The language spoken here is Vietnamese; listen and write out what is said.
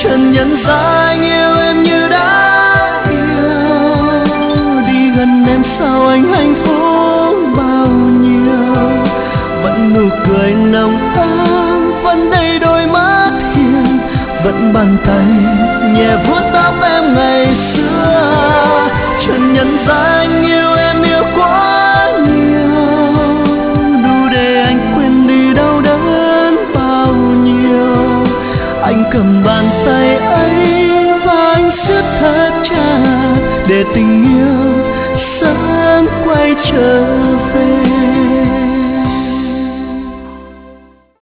chợt nhận ra anh yêu em như đã yêu. Đi gần em sao anh hạnh phúc bao nhiêu, vẫn nụ cười nồng ấm, vẫn đầy đôi mắt hiền, vẫn bàn tay nhẹ vuốt tóc em ngày xưa. Chợt nhận ra anh yêu em yêu quá nhiều, đủ để anh quên đi đau đớn bao nhiêu. Anh cầm bàn tay ấy và anh siết thật chặt để tình yêu sớm quay trở